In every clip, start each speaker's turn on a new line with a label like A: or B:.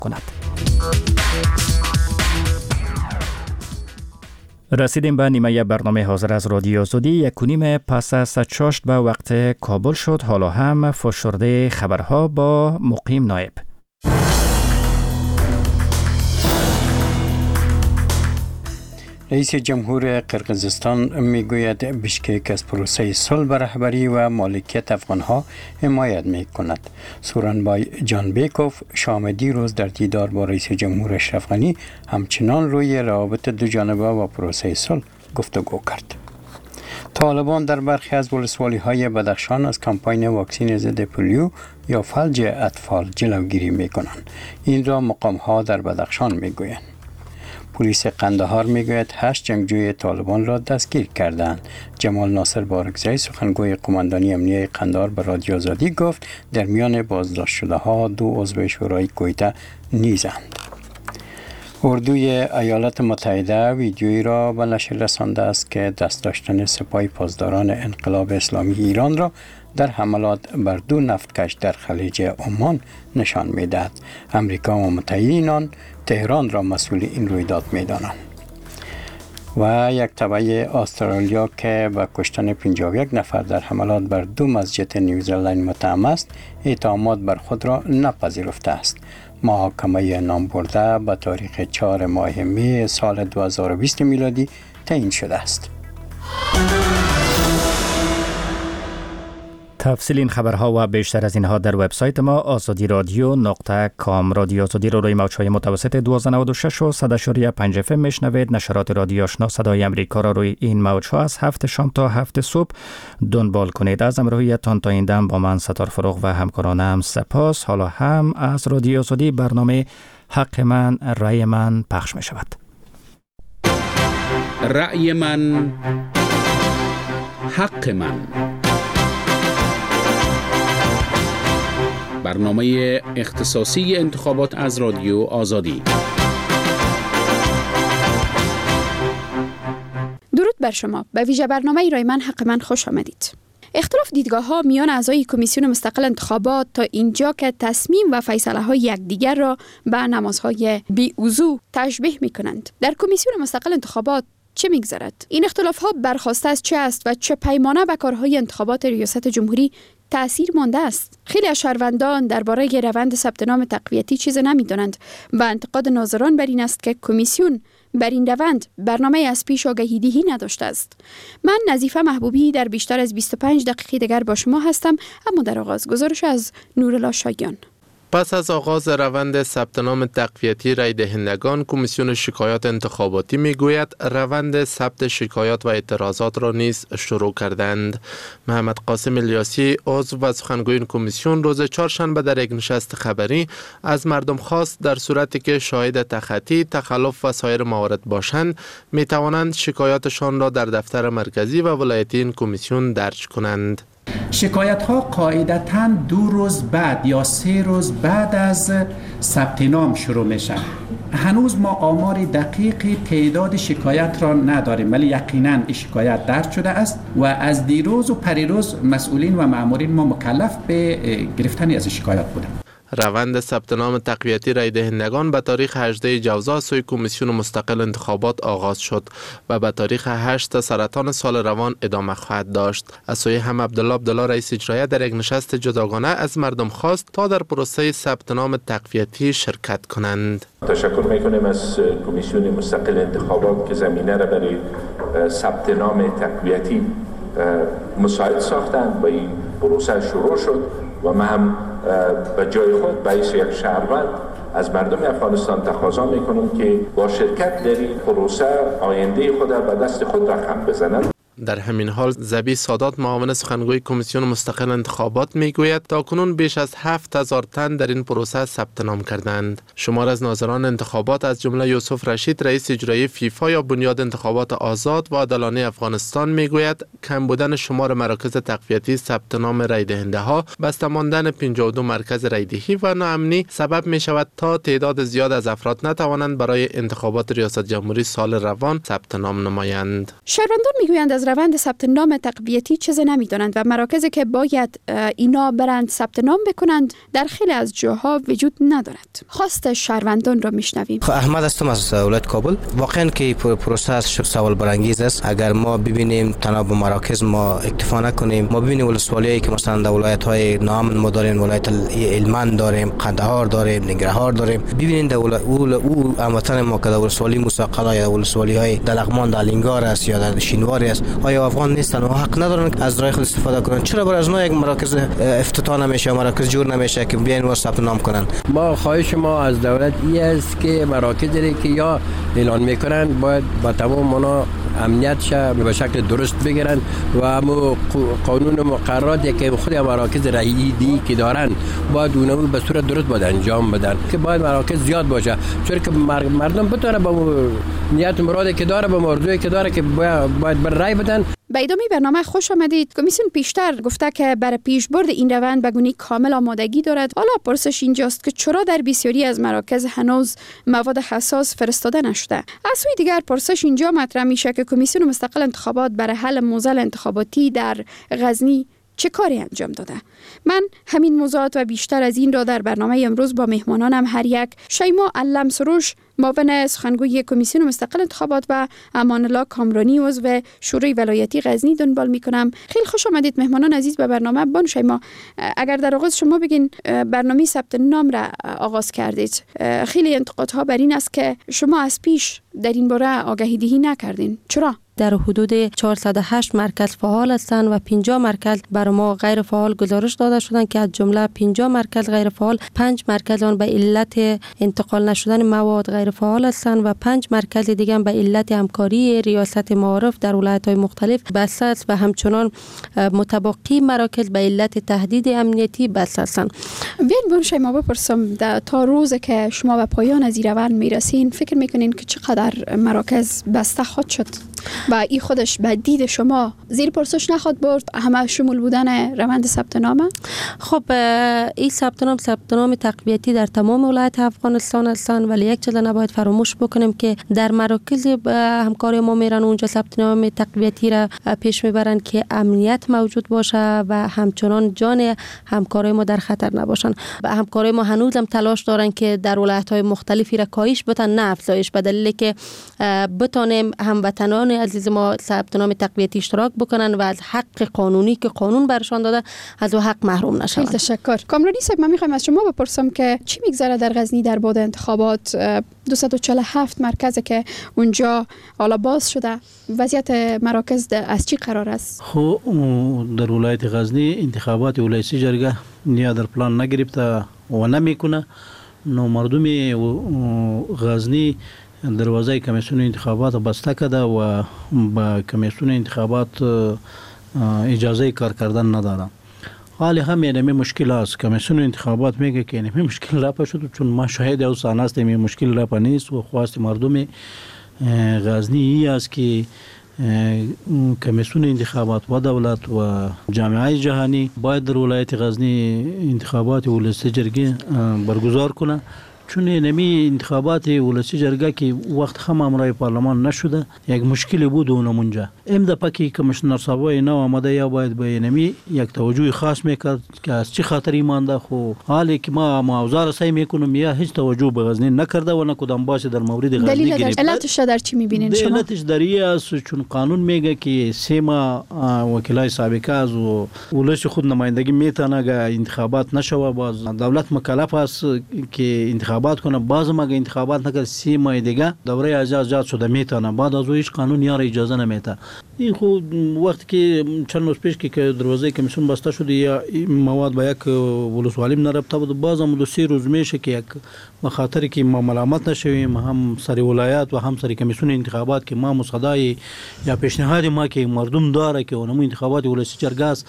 A: کند. رسیدیم به نیمه برنامه حاضر از رادیو آزادی. 1:30 پس از چاشت به وقت کابل شد. حالا هم فشرده خبرها با مقیم نایب.
B: رئیس جمهور قرقیزستان میگوید بیشکک از پروسه صلح به رهبری و مالکیت افغانها حمایت میکند. سورنبای جانبیکوف شام دیروز در دیدار با رئیس جمهور اشرف غنی همچنان روی روابط دو جانبه و پروسه صلح گفتگو کرد. طالبان در برخی از ولسوالی‌های بدخشان از کمپاین واکسین ضد پولیو یا فلج اطفال جلوگیری میکنند. این را مقام‌ها در بدخشان میگویند. پلیس قندهار میگوید 8 جنگجوی طالبان را دستگیر کردند. جمال ناصر بارکزئی سخنگوی قماندانی امنیه قندهار به رادیو آزادی گفت در میان بازداشت شده ها 2 عضو شورای کویته نیزند. اردوی ایالات متحده ویدیویی را به نشر رسانده است که دست داشتن سپاه پاسداران انقلاب اسلامی ایران را در حملات بر 2 نفتکش در خلیج عمان نشان می‌دهد. امریکا و متحدین آن تهران را مسئول این رویداد می‌دانند. و یک تبع استرالیا که به کشتن 51 نفر در حملات بر 2 مسجد نیوزلند متهم است، اتهامات بر خود را نپذیرفته است. محاکمه نامبرده به تاریخ 4 ماه می سال 2020 میلادی تعیین شده است.
A: تفصیل این خبرها و بیشتر از اینها در وبسایت ما azadiradyo.com. رادیو آزادی رو روی موج‌های متوسط 1296 و 100.5 FM میشنوید. نشرات رادیو آشنا صدای امریکا را روی این موج‌ها از 7 شام تا 7 صبح دنبال کنید. از همراهیتان تا این دم با من ستار فروغ و همکارانم سپاس. حالا هم از رادیو آزادی برنامه حق من رأی من پخش می شود.
C: رأی من حق من، برنامه اختصاصی انتخابات از رادیو آزادی.
D: درود بر شما. به ویژه برنامه رای من حق من خوش آمدید. اختلاف دیدگاه ها میان اعضای کمیسیون مستقل انتخابات تا اینجا که تصمیم و فیصله های یکدیگر را به نمازهای بی‌وضو تشبیه می کنند. در کمیسیون مستقل انتخابات چه میگذرد؟ این اختلاف ها برخواسته از چه است و چه پیمانه به کارهای انتخابات ریاست جمهوری تأثیر مانده است؟ خیلی از شهروندان درباره روند ثبت نام تقویتی چیز نمی‌دانند و انتقاد ناظران بر این است که کمیسیون بر این روند برنامه از پیش آگهی‌دهی نداشته است. من نظیفه محبوبی در بیشتر از 25 دقیقه دیگر با شما هستم، اما در آغاز گزارش از نورالله شایان.
E: پس از آغاز روند ثبت نام تقویتی رای دهندگان، کمیسیون شکایات انتخاباتی میگوید روند ثبت شکایات و اعتراضات را نیز شروع کردند. محمد قاسم الیاسی عضو و سخنگوی کمیسیون روز چهارشنبه در یک نشست خبری از مردم خواست در صورتی که شاهد تخطی، تخلف و سایر موارد باشند می توانند شکایاتشان را در دفتر مرکزی و ولایتی این کمیسیون درج کنند.
F: شکایت ها قاعدتاً 2 روز بعد یا 3 روز بعد از ثبت نام شروع میشن. هنوز ما آمار دقیق تعداد شکایت را نداریم، ولی یقیناً این شکایت درج شده است و از دیروز و پریروز مسئولین و مامورین ما مکلف به گرفتن از شکایات بودند.
E: روند ثبت نام تقویتی رای دهندگان به تاریخ 18 جوزا سوی کمیسیون مستقل انتخابات آغاز شد و به تاریخ 8 سرطان سال روان ادامه خواهد داشت. از سوی هم عبدالله رئیس اجرایی در یک نشست جداگانه از مردم خواست تا در پروسه ثبت نام تقویتی شرکت کنند.
G: تشکر میکنیم از کمیسیون مستقل انتخابات که زمینه را برای ثبت نام تقویتی مساعد ساختند و این پروسه شروع شد و ما هم به جای خود باعث یک شهروند از مردم افغانستان تقاضا میکنم که با شرکت در این پروسه آینده خود به دست خود رقم بزنند.
E: در همین حال زبی سادات معاون سخنگوی کمیسیون مستقل انتخابات میگوید تاکنون بیش از 7000 تن در این پروسه ثبت نام کردند. شمار از ناظران انتخابات از جمله یوسف رشید رئیس اجرایی فیفا یا بنیاد انتخابات آزاد و عادلانه افغانستان میگوید کم بودن شمار مراکز تقویتی ثبت نام رای دهنده ها، بسته ماندن 52 مرکز رای دهی و ناامنی سبب می شود تا تعداد زیاد از افراد نتوانند برای انتخابات ریاست جمهوری سال روان ثبت نام نمایند.
D: شهروندان میگویند از از روند ثبت نام تقویتی چیزی نمیدونند و مراکزی که باید اینا برند ثبت نام بکنند در خیلی از جاها وجود ندارد. خواست شهروندان را میشنویم.
H: احمد هستم از ولایت کابل. واقعا که پروسه سوال برانگیز است. اگر ما ببینیم تنها به مراکز ما اکتفا نکنیم، ما ببینیم ولسوالیایی که مثلا در ولایت‌های نام ما داریم، ولایت هلمند داریم، قندهار داریم، ننگرهار داریم، ببینید در او هموطن ما که در ولسوالی موسی یا ولسوالی‌های در لغمان در لنگار است یا در شینواری است، آیا افغان نیستن و حق ندارن از راه خود استفاده کنن؟ چرا برای از ما یک مراکز افتتاح نمیشه، مراکز جور نمیشه که بیاین و ثبت نام کنن؟
I: ما خواهش ما از دولت این است که مراکزی که یا اعلان میکنن باید با تمام مانا امنیتش به شکل درست بگیرن و همو قانون و مقرراتی که خود مراکز رایدی که دارن باید اونها به صورت درست باید انجام بدن که باید مراکز زیاد باشه، چون که مردم بتونه با نیت مرادی که داره، با موضوعی که داره که باید بر رای بدن.
D: به ادامه برنامه خوش آمدید. کمیسیون پیشتر گفته که برای پیشبرد این روند به گونه کامل آمادگی دارد. حالا پرسش اینجاست که چرا در بسیاری از مراکز هنوز مواد حساس فرستاده نشده؟ از سوی دیگر پرسش اینجا مطرح میشه که کمیسیون مستقل انتخابات برای حل موزل انتخاباتی در غزنی چه کاری انجام داده؟ من همین موضوعات و بیشتر از این را در برنامه امروز با مهمانانم هر یک، شیما علم سروش معاون سخنگوی کمیسیون مستقل انتخابات و امان الله کامرانی عضو شورای ولایتی غزنی دنبال میکنم. خیلی خوش آمدید مهمانان عزیز به برنامه. بان شیما، اگر در آغاز شما بگین برنامه ثبت نام را آغاز کردید، خیلی انتقادها بر این است که شما از پیش در این باره آگهی دهی نکردین. چرا؟
J: در حدود 408 مرکز فعال هستند و 50 مرکز برای ما غیر فعال گزارش داده شدند که از جمله 50 مرکز غیر فعال، 5 مرکز آن به علت انتقال نشدن مواد غیر فعال هستند و 5 مرکز دیگه به علت همکاری ریاست معارف در ولایت‌های مختلف بسته است و همچنان متبقی مراکز به علت تهدید امنیتی بسته هستند.
D: بیاین شما بپرسم تا روزی که شما به پایان از این روند میرسین فکر میکنین که چقدر مراکز بسته خواهد شد و این خودش به دید شما زیر پرسش نخواد برد همه شمول بودن روند ثبت نامه؟
J: خب این ثبت نام تقویتی در تمام ولایت افغانستان هستند، ولی یک چیز نباید فراموش بکنیم که در مراکز همکاری ما میرن اونجا ثبت نام تقویتی را پیش میبرن که امنیت موجود باشه و همچنان جان همکارای ما در خطر نباشن. و همکارای ما هنوز هم تلاش دارن که در ولایت‌های مختلفی را کاهش بدن نه افزایش، به دلیل که بتونیم هموطنان عزیز ما ثبت نام تقویتی اشتراک بکنن و از حق قانونی که قانون برشان داده از او حق محروم نشوند.
D: خیلی تشکر. کامرانی صاحب، من میخوایم از شما بپرسم که چی میگذره در غزنی در بعد انتخابات؟ 247 مرکز که اونجا حالا باز شده، وضعیت مراکز از چی قرار است؟
K: خب در ولایت غزنی انتخابات ولایتی جرگه نیا در پلان نگرفته و نمیکنه، نو مردم غزنی دروازه کمیسیون انتخابات بسته کرده و با کمیسیون انتخابات اجازه کار کردن نداره. حالی هم یعنی مشکل است. کمیسیون انتخابات میگه که یعنی مشکل رفع شد، چون ما شاهد او سان هستیم این مشکل رفع نیست و خواست مردم غزنی ای است که کمیسیون انتخابات و دولت و جامعه جهانی باید در ولایت غزنی انتخابات ولسی جرگه برگزار کنه، چون نمی انتخابات ولسی جرگه که وقت خم امرای پارلمان نشده یک مشکلی بود اونمونجا. ام د پکی کمیشنر صاحب نو آمده یا باید به نمی یک توجه خاص میکرد که از چی خاطر ایمانده. خو حالی که ما معاوضه سعی میکنم یا هیچ توجه به غزنی نکرده و نه کدام باشه در مورد غزنی گرفت.
D: علتش در چی میبینین شما؟
K: علتش در این است چون قانون میگه که سیما وکلای سابقه از ولش خود نمایندگی میتونه انتخابات نشوه، باز دولت مکلف است که انتخابات کنه، باز مگه انتخابات نکرد 3 ماه دیگه دوره اجازه شده میتونه، بعد از هیچ قانون یار اجازه نمیده. این خود وقتی که چند روز پیش که دروازه کمیسیون بسته شده یا مواد به یک ولسوالی نرفته بود، باز هم 2-3 روز میشه که یک بخاطر که ما ملامت نشویم هم سر ولایت و هم سر کمیسیون انتخابات که ما مصدای یا پیشنهاد ما که مردم داره که اونم انتخابات ولسی جرگه است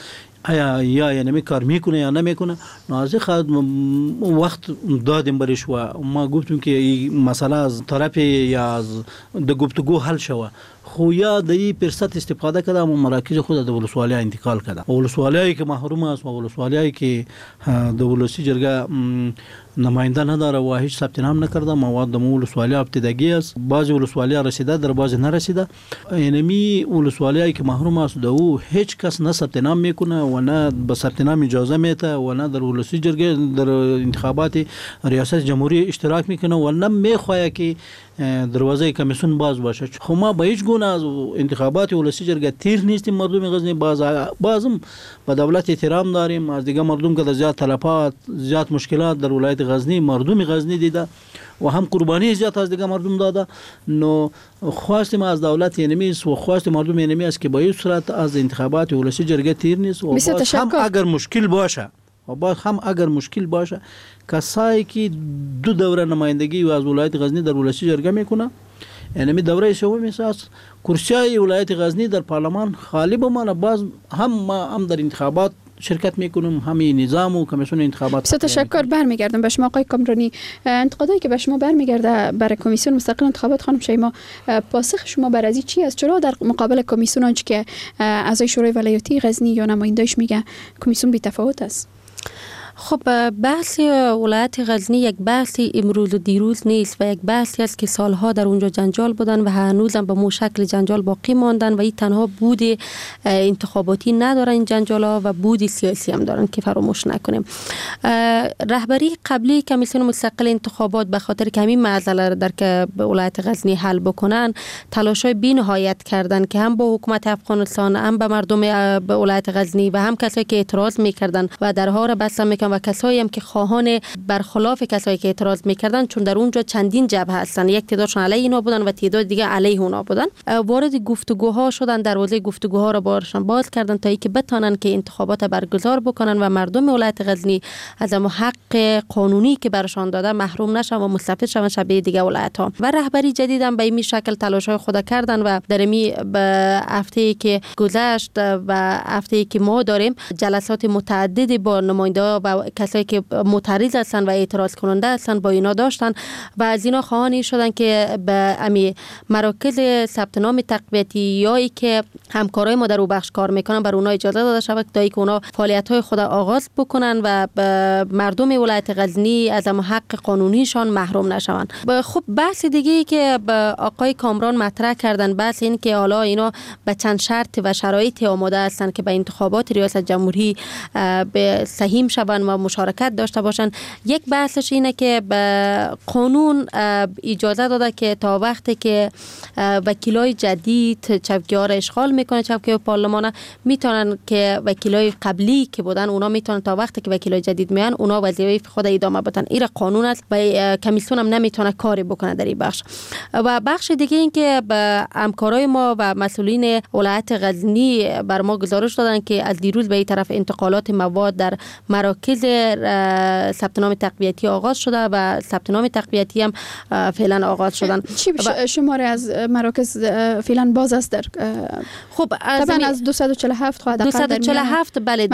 K: آیا یعنی کار میکنه یا نمیکنه. نازی خود وقت دادیم برش و ما گفتیم که این مسئله از طرف یا از گفتگو حل شوه. خو یا د این فرصت استفاده کردم و مراکز خود د ولسوالی انتقال کردم. ولسوالی که محروم است و ولسوالی که د ولسی جرگه نماینده نداره و هیچ ثبت نام نکرده. مواد د ولسوالی ابتدایی است. بعضی ولسوالی رسیده، در بعضی نرسیده. یعنی ولسوالی که محروم است د او هیچ کس نه ثبت نام میکنه و نه به ثبت نام اجازه میده و نه در ولسی جرگه در انتخابات ریاست جمهوری اشتراک میکنه و نه میخواه که دروازه کمیسیون باز باشه. خو ما به هیچ گونه از انتخابات ولسی جرگه تیر نیستیم. مردم غزنی بازم به دولت احترام داریم. از دیگه مردم که زیاد تلفات، زیاد مشکلات در ولایت غزنی مردم غزنی دیده و هم قربانی زیاد از دیگه مردم داده. نو خواست ما از دولت نمیست و خواست مردم نمی است که با این صورت از انتخابات ولسی جرگه تیر نیست. و باز هم اگر مشکل باشه کسایی که 2 دوره نمایندگی و از ولایت غزنی در ولسی جرگه میکنه، یعنی دوره سوم است، کرسیای ولایت غزنی در پارلمان خالی بمانه. باز هم در انتخابات شرکت میکنم، همین نظام و کمیسیون انتخابات.
D: بسیار تشکر. برمیگردم به شما آقای کامرانی. انتقادایی که به شما برمیگرده برای کمیسیون مستقل انتخابات، خانم شیما، پاسخ شما بر از چی است؟ چرا در مقابل کمیسیون آنچه که اعضای شورای ولایتی غزنی یا نماینده‌اش میگه کمیسیون بی تفاوت است؟
J: خب بحث ولایت غزنی یک بحث امروز و دیروز نیست و یک بحثی است که سالها در اونجا جنجال بودن و هنوزم به مو شکل جنجال باقی ماندن و این تنها بود انتخاباتی ندارن این جنجال ها و بود سیاسی هم دارن که فراموش نکنیم. رهبری قبلی کمیسیون مستقل انتخابات به خاطر که همین معضله در که ولایت غزنی حل بکنن تلاشای بی‌نهایت کردن که هم با حکومت افغانستان، هم به مردم ولایت غزنی و هم کسایی که اعتراض میکردن و درها را بسته میکنن و کسایی هم که خواهان برخلاف کسایی که اعتراض میکردن، چون در اونجا چندین جبهه هستن، یک تعدادشون علیه اینا بودن و تعداد دیگه علیه اونا بودن، وارد گفتگوها شدن، دروازه گفتگوها را بارشان باز کردن تا اینکه بتونن که انتخابات برگزار بکنن و مردم ولایت غزنی از اون حق قانونی که برشان داده محروم نشن و مستفید شون شبیه دیگه ولایت ها. و رهبری جدید هم به این شکل تلاش‌های خود کردن و در می به هفته که گذشت و هفته که ما داریم جلسات متعددی با نماینده‌ها و کسایی که معترض هستن و اعتراض کننده هستن با اینا داشتن و از اینا خواهانی شدن که به امی مراکز ثبت نام تقویتی یا که همکارای ما در او بخش کار میکنن بر اونها اجازه داده شود تا اینکه اونا فعالیت‌های خود آغاز بکنن و مردم ولایت غزنی از هم حق قانونیشان محروم نشوند. خب بحث دیگه که آقای کامران مطرح کردن بحث این که حالا اینا به چند شرط و شرایطی آماده هستن که به انتخابات ریاست جمهوری به سهیم شوند و مشارکت داشته باشن. یک بحثش اینه که قانون اجازه داده که تا وقتی که وکیلای جدید چوکی‌ها را اشغال میکنه چوکی‌های پارلمان میتونن که وکیلای قبلی که بودن اونا میتونن تا وقتی که وکیلای جدید میان اونا وظیفه خود ادامه بدن. این قانون است و کمیسیون هم نمیتونه کاری بکنه در این بخش. و بخش دیگه این که به همکارای ما و مسئولین ولایت غزنی بر ما گزارش دادن که از دیروز به این طرف انتقالات مواد در مراکز ثبت نام تقویتی آغاز شده و ثبت نام تقویتی هم فعلا آغاز شدن.
D: چی شماره از مراکز فعلا باز است در
J: خب
D: طبعا از 247 خواهد
J: 247 بله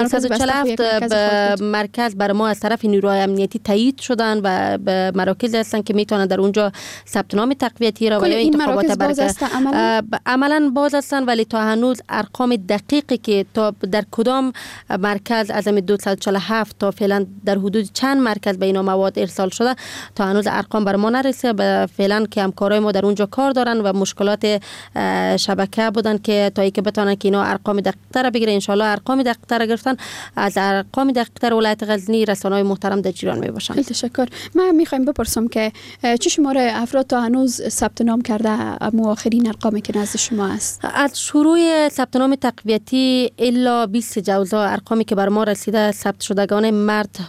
J: 247 مرکز بر ما از طرف نیروهای امنیتی تایید شدن و به مراکز هستن که میتونن در اونجا ثبت نام تقویتی را و یا انتخابات برگزار عملا باز هستن، ولی تا هنوز ارقام دقیقی که تا در کدام مرکز از 247 تا فعلا در حدود چند مرکز به اینا مواد ارسال شده تا هنوز ارقام بر ما نرسیده. فعلا که همکارای ما در اونجا کار دارن و مشکلات شبکه بودن که تا اینکه بتونن که اینا ارقام دقیق‌تر بگیرن. ان شاء الله ارقام دقیق‌تر گرفتن از ارقام دقیق‌تر ولایت غزنی رسانه‌های محترم در جریان میباشن.
D: خیلی تشکر. من میخوایم بپرسم که چه شماره افراد تا هنوز ثبت نام کرده آخرین ارقامی که نزد شما است؟
J: از شروع ثبت نام تقویتی الا 20 جوزا ارقامی که بر ما رسیده ثبت شدگان مرد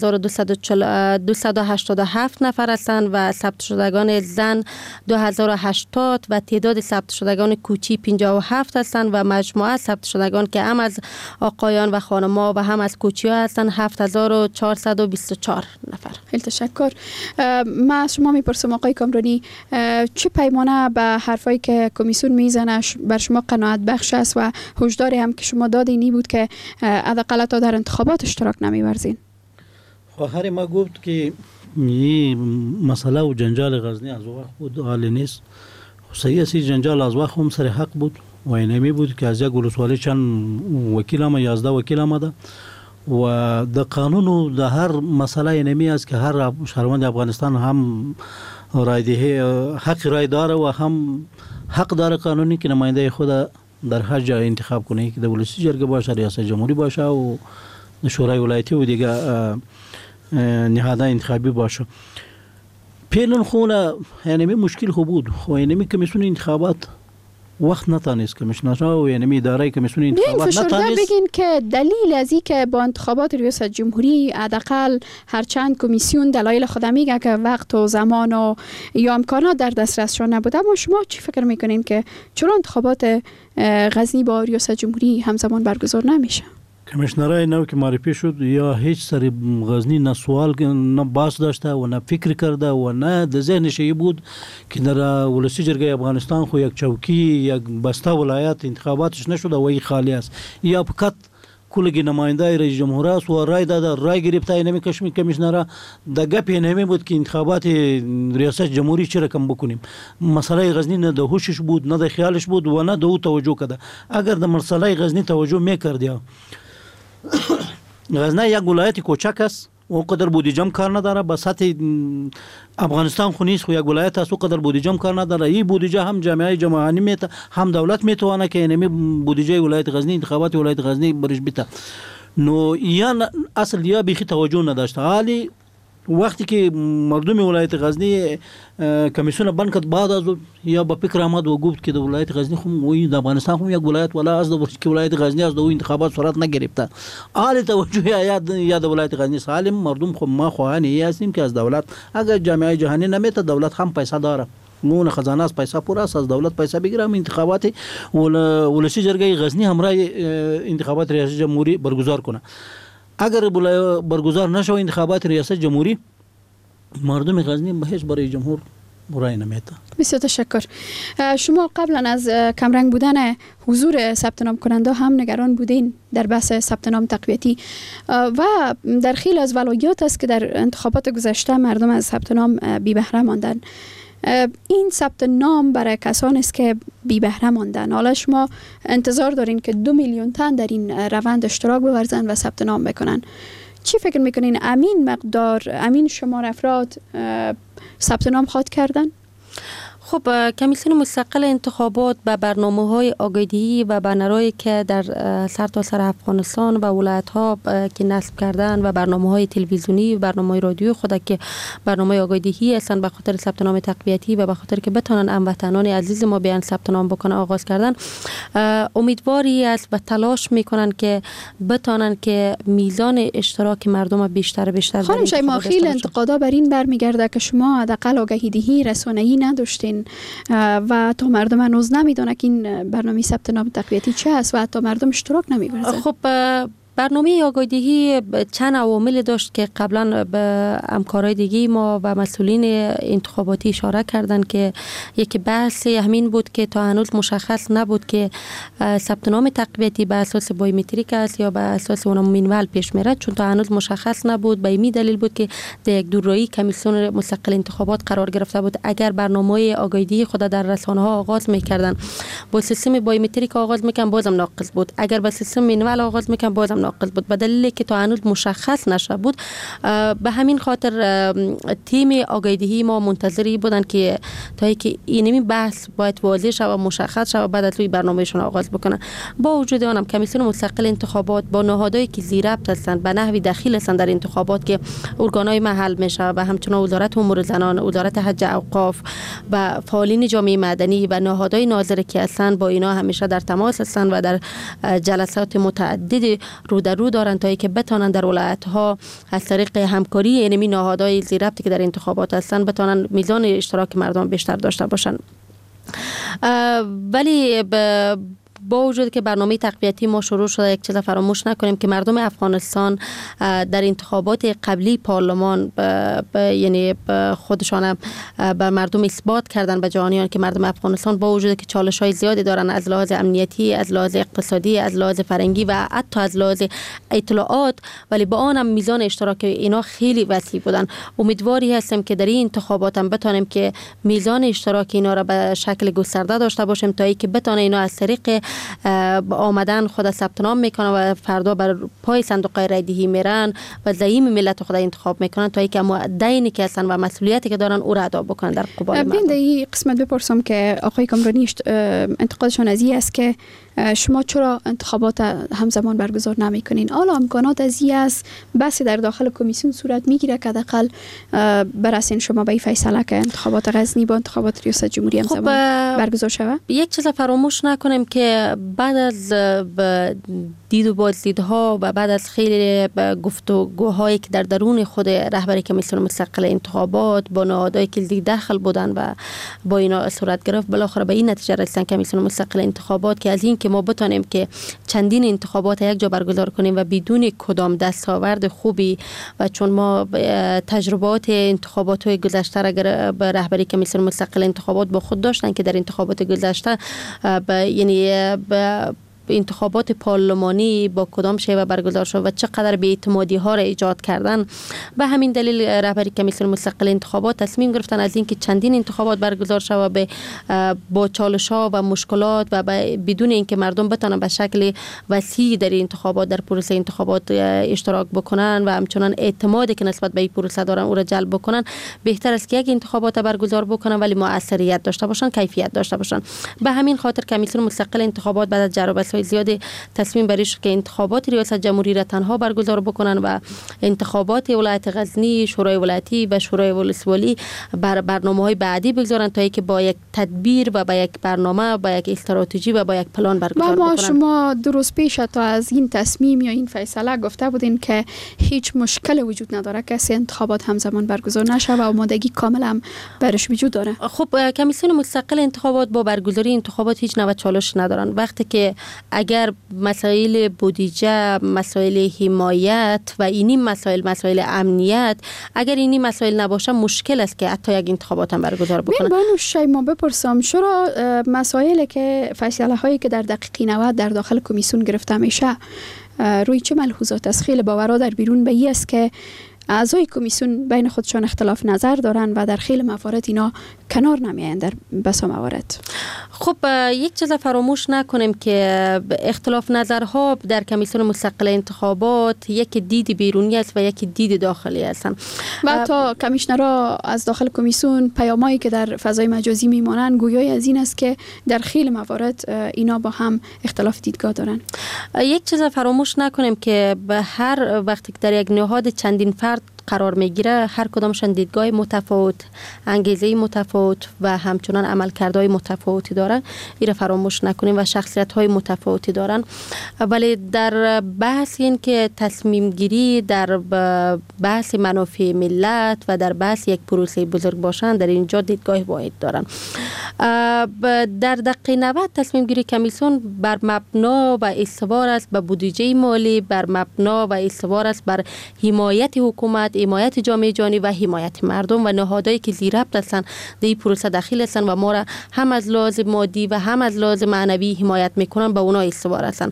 J: 5287 نفر هستند و ثبت شدگان زن 2080 و تعداد ثبت شدگان کوچی 57 هستند و مجموعه ثبت شدگان که هم از آقایان و خانم‌ها و هم از کوچی‌ها هستند 7424 نفر.
D: خیلی تشکر. من از شما میپرسم آقای کامرانی، چه پیمانه به حرفایی که کمیسیون میزنه بر شما قناعت بخش است و هشداری هم که شما دادین این بود که حداقل تا در انتخابات اشتراک نمی‌ورزین؟
K: خواهر ما گفت که این مسئله و جنجال غزنی از وقت بود حال نیست. صحیح است، جنجال از وقت هم سر حق بود و اینمی بود که از یک ولسوالی چند وکیل هم 11 وکیل آمده و د قانون و د هر مسئله اینمی است که هر شهروند افغانستان هم حق رای داره و هم حق داره قانونی که نماینده خود در هر جای انتخاب کنه، که د ولسی جرګه باشه، ریاست جمهوری باشه و شورای ولایتی و دیگه نهادهای انتخابی باشه. پیلن خونه اینمی مشکل خوب بود، خو اینمی کمیسیون انتخابات وقت نتانست، کمیشنرها و اینمی اداره کمیسیون انتخابات نتانست.
D: بگین که دلیل از این که با انتخابات ریاست جمهوری حداقل هرچند کمیسیون دلایل خود میگه که وقت و زمان و یا امکانات در دسترسشان نبوده، اما شما چی فکر میکنین که چرا انتخابات غزنی با ریاست جمهوری همزمان برگزار نمیشه؟
K: کمیشنرای نو که معرفی شد یا هیچ سر غزنی نه سوال نه باس داشته و نه فکر کرده و نه د ذهنش بود که در ولسی جرګه افغانستان خو یک چوکی یک بسته ولایت انتخاباتش نشده و ای خالی است، یا فقط کلگی نماینده رئیس جمهور است و رای داده رای گرفته. اینمی کمیشنرا د گپ اینمی بود که انتخابات ریاست جمهوری چه رقم بکنیم. مسئله غزنی نه د هوشش بود، نه د خیالش بود و نه د او توجه کرده. اگر د مسئله غزنی توجه میکرد، غزنی یک ولایت کوچک است و قدر بودجه کار نداره، به سطح افغانستان خو نیست، خو یک ولایت است و قدر بودجه کار نداره. این بودجه هم جامعه جماهانی میته، هم دولت میتونه که اینمی بودجه ولایت غزنی انتخابات ولایت غزنی برش بیته. نو یا اصل یا بیخی توجه نداشته. حالی وقتی که مردم ولایت غزنی کمیسیون بند کرد، بعد از یا با فکر آمد و گفت که ولایت غزنی خو د افغانستان خو یک ولایت ولا از که ولایت غزنی از دو انتخابات صورت نگرفته. حال توجه یا د ولایت غزنی سالم مردم خو ما خواهانی هستیم که از دولت اگر جامعه جهانی نمیته، دولت هم پیسه داره، نون خزانه از پیسه پر است، از دولت پیسه بگیرم انتخابات ولسی جرګه غزنی همراه انتخابات ریاست جمهوری برگزار کنه. اگر برگزار نشو انتخابات ریاست جمهوری، مردم غزنی به هیچ برای جمهور رای نمیده.
D: بسیار تشکر. شما قبلا از کمرنگ بودن حضور ثبت نام کننده هم نگران بودین در بحث ثبت نام تقویتی و در خیلی از ولایات است که در انتخابات گذشته مردم از ثبت نام بی بهره ماندن. این ثبت نام برای کسانی است که بی بهره ماندن. حالا شما انتظار دارین که 2 میلیون تن در این روند اشتراک بورزن و ثبت نام بکنن. چی فکر میکنین امین شمار افراد ثبت نام خواهد کردن؟
J: خب کمیسیون مستقل انتخابات به برنامه‌های آگاهی و بنرهایی که در سرتاسر افغانستان و ولایت‌ها که نصب کردن و برنامه‌های تلویزیونی و برنامه‌های رادیویی خود که برنامه آگاهی هستند به خاطر ثبت نام تقویتی و به خاطر که بتونن هموطنان عزیز ما بیان ثبت نام بکنن آغاز کردن، امیدواری است و تلاش میکنن که بتونن که میزان اشتراک مردم بیشتر
D: خانم شیما، خیلی انتقادا بر این برمیگرده که شما حداقل آگاهی رسانه‌ای نداشتین و تا مردم هنوز نمیدونه که این برنامه ثبت نام تقویتی چه است و حتی مردم اشتراک نمی‌ورزن.
J: خب برنامه آگاهی چند عوامل داشت که قبلا به همکارای دیگه ما و مسئولین انتخاباتی اشاره کردن که یکی بحث همین بود که تا هنوز مشخص نبود که ثبت نام تقویتی به اساس بایومتریک است یا به اساس اون مینوال پیش میره، چون تا هنوز مشخص نبود. به این دلیل بود که در یک دورایی کمیسیون مستقل انتخابات قرار گرفته بود اگر برنامه آگاهی خود در رسانه ها آغاز میکردن با سیستم بایومتریک آغاز میکردن بازم ناقص بود، اگر با سیستم مینوال آغاز میکردن بازم ناقص بود، به دلیلی که تا هنوز مشخص نشده بود. به همین خاطر تیم آگاهی ما منتظری بودن که تا اینکه این بحث باید واضح شود و مشخص شود بعد از روی برنامهشون آغاز بکنن. با وجود آنم کمیسیون مستقل انتخابات با نهادهایی که زیر ربط هستند به نحوی دخیل هستند در انتخابات که ارگانهای محل میشه و همچنین وزارت امور زنان، وزارت حج اوقاف و فعالین جامعه مدنی و نهادهای ناظره که هستند با اینا همیشه در تماس هستند و در جلسات متعدد رو در رو دارن تا اینکه بتونن در ولایت ها از طریق همکاری یعنی نهادهای زیر ربطی که در انتخابات هستن بتونن میزان اشتراک مردم بیشتر داشته باشن. ولی با وجود که برنامه تقویتی ما شروع شده، یک چیز فراموش نکنیم که مردم افغانستان در انتخابات قبلی پارلمان یعنی خودشان به مردم اثبات کردن به جهانیان که مردم افغانستان با وجود که چالش‌های زیادی دارن از لحاظ امنیتی، از لحاظ اقتصادی، از لحاظ فرهنگی و حتی از لحاظ اطلاعات، ولی با آن هم میزان اشتراک اینا خیلی وسیع بودن. امیدواری هستم که در این انتخابات هم بتونیم که میزان اشتراک اینا را به شکل گسترده داشته باشیم تا اینکه بتونه اینا از طریق آمدن خود ثبت نام میکنن و فردا بر پای صندوق رای دهی میرن و زعیم ملت خود انتخاب میکنن تا اینکه دینی که هستن و مسئولیتی که دارن او را ادا بکنن در قبال مردم.
D: بین این قسمت بپرسم که آقای کامرانی انتقادشون از این است که شما چرا انتخابات همزمان برگزار نمیکنین؟ حالا امکانات از این است بس در داخل کمیسیون صورت میگیره که حداقل برسین شما به این فیصله که انتخابات غزنی با انتخابات ریاست جمهوری همزمان برگزار شود. یک
J: چیز فراموش نکنیم که بعد از دید و بازدیدها و بعد از خیلی گفتگوهایی که در درون خود رهبری کمیسیون مستقل انتخابات با نهادهای کلیدی داخل بودن و با اینا صورت گرفت، بالاخره به این نتیجه رسیدن کمیسیون مستقل انتخابات که از این که ما بتونیم که چندین انتخابات یک جا برگزار کنیم و بدون کدام دستاورد خوبی و چون ما تجربات انتخابات گذشته را به رهبری کمیسیون مستقل انتخابات با خود داشتن که در انتخابات گذشته یعنی انتخابات پارلمانی با کدام شیوه برگزار شد و چقدر بی‌اعتمادی ها را ایجاد کردن. به همین دلیل رهبری کمیسیون مستقل انتخابات تصمیم گرفتن از اینکه چندین انتخابات برگزار شود با چالش ها و مشکلات و بدون اینکه مردم بتونن به شکل وسیع در انتخابات در پروسه انتخابات اشتراک بکنن و همچنان اعتمادی که نسبت به این پروسه دارن او را جلب بکنن، بهتر است که یک انتخابات برگزار بکنن ولی موثریت داشته باشن، کیفیت داشته باشن. به همین خاطر کمیسیون مستقل انتخابات بعد از جرابه‌های زیاد تصمیم بریش که انتخابات ریاست جمهوری را تنها برگزار بکنن و انتخابات ولایت غزنی، شورای ولایتی و شورای ولسوالی بر برنامه‌های بعدی بگذارن تا اینکه با یک تدبیر و با یک برنامه، با یک استراتژی و با یک پلان برگزار بکنن.
D: شما درست پیش تا از این تصمیم یا این فیصله گفته بودین که هیچ مشکل وجود نداره که انتخابات همزمان برگزار نشه و آمادگی کامل هم برش وجود داره.
J: خب کمیسیون مستقل انتخابات با برگزاری انتخابات هیچ نوع چالش ندارن. وقتی که اگر مسائل بودجه، مسائل حمایت و اینی مسائل امنیت، اگر اینی مسائل نباشه مشکل است که حتی یک انتخابات هم برگزار بکنن.
D: بانو شیما بپرسم چرا مسائلی که فیصله هایی که در دقیقه 90 در داخل کمیسیون گرفته میشه روی چه ملحوظات است؟ خیلی باورها در بیرون به این است که اعضای کمیسیون بین خودشان اختلاف نظر دارن و در خیلی موارد اینا کنار نمیایند در بسا موارد.
J: خب یک چیز فراموش نکنیم که اختلاف نظرها در کمیسیون مستقل انتخابات یک دید بیرونی است و یک دید داخلی هستن.
D: و تا کمیشنرها از داخل کمیسیون پیامایی که در فضای مجازی میمانن گویای از این است که در خیلی موارد اینا با هم اختلاف دیدگاه دارن.
J: یک چیز فراموش نکنیم که به هر وقتی که در یک نهاد چندین فرد قرار میگیره هر کدامشان دیدگاه متفاوت، انگیزه متفاوت و همچنان عملکردهای متفاوتی دارن. این را فراموش نکنیم و شخصیت‌های متفاوتی دارن. ولی در بحث این که تصمیم گیری در بحث منافع ملت و در بحث یک پروسه بزرگ باشن در اینجا دیدگاه واحد دارن. در دقیقه 90 تصمیم گیری کمیسیون بر مبنا و استوار است به بودجه مالی، بر مبنا و استوار است بر حمایت حکومت، حمایت جامعه جهانی و حمایت مردم و نهادهایی که زیر ربط هستند در این پروسه داخل هستند و ما را هم از لحاظ مادی و هم از لحاظ معنوی حمایت میکنن، به اونا استوار هستند.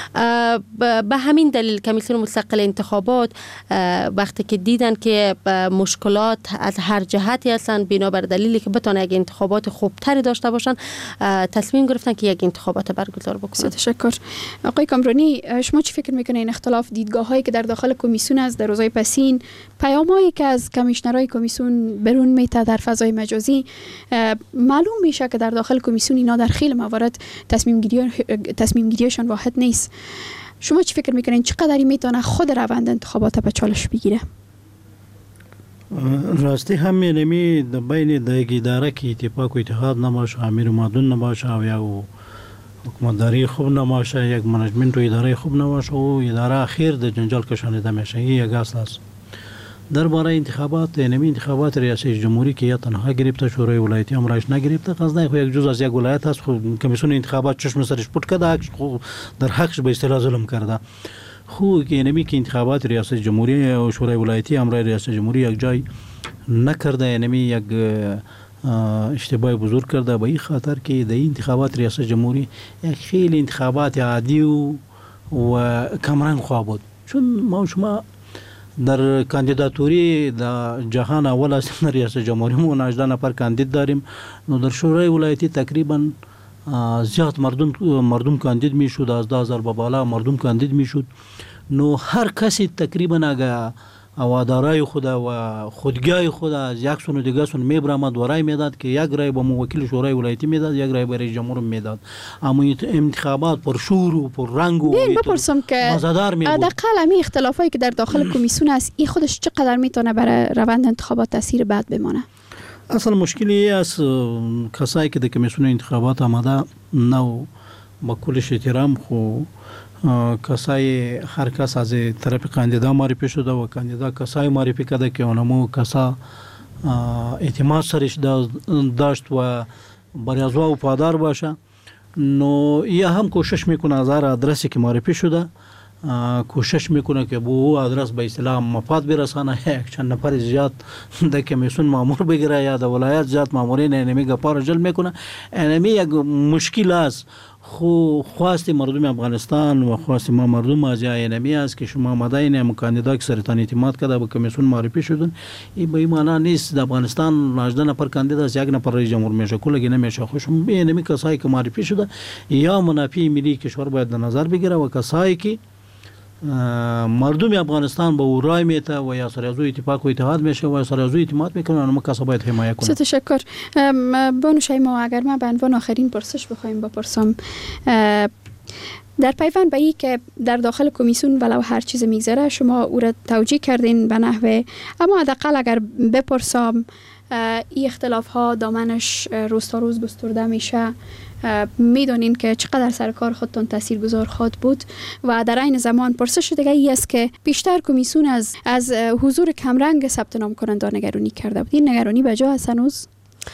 J: به همین دلیل کمیسیون مستقل انتخابات وقتی که دیدن که مشکلات از هر جهتی هستند بنابر دلیلی که بتونه یک انتخابات خوبتری داشته باشن تصمیم گرفتن که یک انتخابات برگزار بکنن.
D: تشکر. آقای کامرانی، شما چی فکر میکنین اختلاف دیدگاه هایی که در داخل کمیسیون است در روزهای پسین، پیامایی که از کمیشنرهای کمیسیون برون میته در فضای مجازی، معلوم میشه که در داخل کمیسیون اینا در خیلی موارد تصمیم گیریشان واحد نیست. شما چی فکر میکنین چقدری میتونه خود روند انتخابات به چالش بگیره؟
K: راستی همین بین یک اداره که اتفاق و اتحاد نباشه، امیر مادون نباشه و یا حکومتداری خوب نباشه، یک منیجمنت و اداره خوب نباشه و اداره اخیر در جنجال کشانیده میشه. این یک اصل است. درباره انتخابات، یعنی انتخابات ریاست جمهوری که یا تنها گرفته، شورای ولایتی هم رایش نگرفته، قصد خو یک جزء از یک ولایت است. خو کمیسیون انتخابات چشم سرش پوت کرده، در حقش به اصطلاح ظلم کرده. خو یعنی که انتخابات ریاست جمهوری و شورای ولایتی هم ریاست جمهوری یک جای نکرده، یعنی یک اشتباه بزرگ کرده. به این خاطر که در انتخابات ریاست جمهوری یک خیلی انتخابات عادی و کمرنگ خواه بود، چون ما شما در کاندیداتوری در جهان اول از ریاست جمهوری ما 18 نفر کاندید داریم. نو در شورای ولایتی تقریبا زیاد مردم کاندید میشد، از 10,000 به بالا مردم کاندید میشد. نو هر کسی تقریبا اگه اوادارای خود و خودگاه خود از یک سون و دیگه سون میبرامد و رای میداد که یک رای به موکل شورای ولایتی میداد، یک رای به رئیس جمهور میداد. اما انتخابات پر شور و پر رنگ و
D: بپرسم که حداقل همین اختلافایی که در داخل کمیسیون است، این خودش چقدر میتونه برای روند انتخابات تاثیر بد بمانه؟
K: اصلا مشکلی است کسایی که در کمیسیون انتخابات آمده نو با کلش احترام، خو کسای هر کس از طرف کاندیدا معرفی شده و کاندیدا کسای معرفی کرده که اونمو کسا اعتماد سرش داشت و بریازوا و پادار باشه. نو یا هم کوشش میکنه از هر ادرسی که معرفی شده کوشش میکنه که بو ادرس به اصطلاح مفاد برسانه، یک چند نفر زیاد در کمیسیون مامور بگیره یا در ولایت زیاد مامورین اینمی گپا جلب میکنه. اینمی یک مشکل است. خو خواست مردم افغانستان و خواست ما مردم از اینمی است که شما مداین کاندیدا که سرتان اعتماد کرده به کمیسیون معرفی شدن، این به این معنی نیست در افغانستان 18 نفر کاندید است یک نفر رئیس جمهور میشه، کلگی نمیشه. خوشم اینمی کسایی که معرفی شده یا منافع ملی کشور باید در نظر بگیره و کسایی که مردم افغانستان به او رای میته و یا سر از او اتفاق و اتحاد میشه و سر از او اعتماد میکنه، اونم کسا باید حمایت کنه.
D: تشکر. بانو شیما، اگر ما به عنوان آخرین پرسش بخوایم بپرسم، در پیوند به این که در داخل کمیسیون ولو هر چیز میگذره شما او را توجیه کردین به نحوه، اما حداقل اگر بپرسم این اختلاف ها دامنش روز تا روز گسترده میشه، میدونین که چقدر سر کار خودتون تاثیرگذار خواهد بود و در این زمان پرسش دیگه ای است که بیشتر کمیسیون از حضور کمرنگ ثبت نام کنندگان نگرانی کرده بود. این نگرانی به جا هست هنوز؟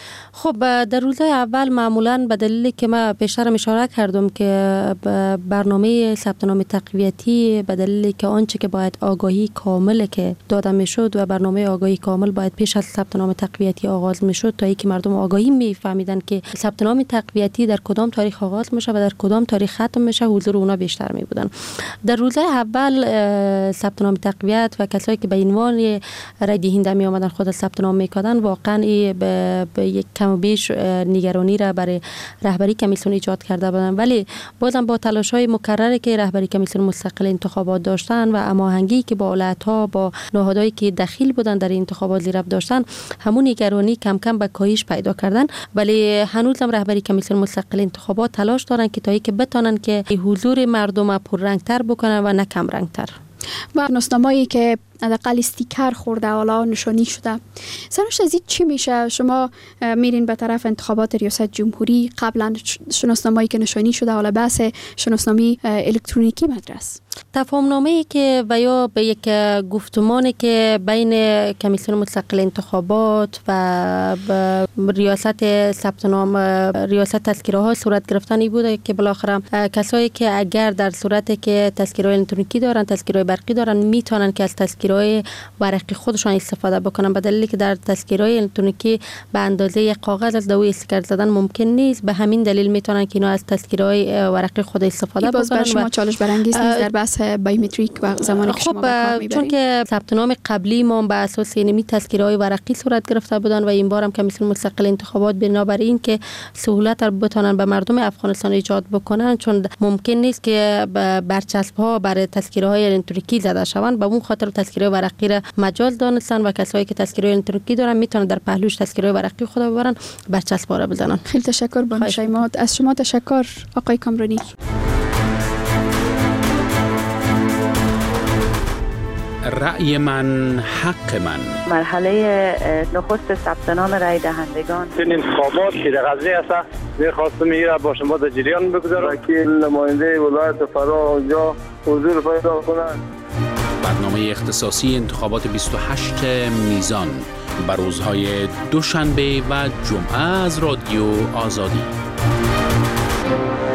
J: خب در روزهای اول معمولاً به دلیلی که ما پیشتر اشاره کردم که برنامه ثبت نام تقویتی به دلیلی که آنچه که باید آگاهی کامل که داده میشد و برنامه آگاهی کامل باید پیش از ثبت نام تقویتی آغاز میشد تا اینکه مردم آگاهی میفهمیدن که ثبت نام تقویتی در کدام تاریخ آغاز میشه و در کدام تاریخ ختم میشه، حضور اونا بیشتر می بودن. در روزهای اول ثبت نام تقویت و کسایی که به عنوان رای دهنده می آمدن خود ثبت نام میکردن، واقعا به یک کم و بیش نگرانی را برای رهبری کمیسیون ایجاد کرده بودن. ولی بازم با تلاش‌های مکرری که رهبری کمیسیون مستقل انتخابات داشتن و هماهنگی که با ولایت‌ها با نهادهایی که دخیل بودن در انتخابات زیر داشتن، همون نگرانی کم کم به کاهش پیدا کردن. ولی هنوز هم رهبری کمیسیون مستقل انتخابات تلاش دارن که تا اینکه بتونن که حضور مردم پررنگ‌تر بکنن و نه کم رنگ‌تر.
D: و شناسنامه‌ای که حداقل استیکر خورده حالا نشانی شده، سرش از این چی میشه؟ شما میرین به طرف انتخابات ریاست جمهوری، قبلا شناسنامه‌ای که نشانی شده حالا بحث شناسنامه الکترونیکی مدرس،
J: تفاهم‌نامه‌ای که و یا به یک گفتمانی که بین کمیسیون مستقل انتخابات و ریاست ثبت نام ریاست تذکره‌ها صورت گرفتنی بوده که بالاخره کسایی که اگر در صورتی که تذکره الکترونیکی دارن، تذکره برقی دارن، میتونن که از تذکره ورقی خودشان استفاده بکنن، به دلیلی که در تذکره الکترونیکی به اندازه یک کاغذ از دوی استیکر زدن ممکن نیست. به همین دلیل میتونن که اینا از تذکره ورقی خود استفاده بکنن.
D: باز شما چالش برانگیز نیست در بحث بایومتریک و زمانی که شما به کار میبرید؟
J: چون که ثبت نام قبلی ما به اساس اینمی تذکره‌های ورقی صورت گرفته بودن و این بار هم کمیسیون مستقل انتخابات بنابراین که سهولت رو بتونن به مردم افغانستان ایجاد بکنن، چون ممکن نیست که برچسب‌ها برای تذکره‌های الکترونیکی زده شوند، به اون خاطر تذکره ورقی را مجاز دانستن و کسایی که تذکره الکترونیکی دارن میتونن در پهلوش تذکره ورقی خود ببرن، برچسب‌ها را بزنن.
D: خیلی تشکر بانو شیما. از شما تشکر آقای کامرانی.
C: رأی من حق من.
L: مرحله نخست ثبت نام رای دهندگان
M: این انتخابات که در غزه است
L: میخواستم این با شما در جریان بگذارم. وکیل نماینده ولایت فرا اونجا حضور پیدا کنند.
C: برنامه اختصاصی انتخابات 28 میزان بر روزهای دوشنبه و جمعه از رادیو آزادی.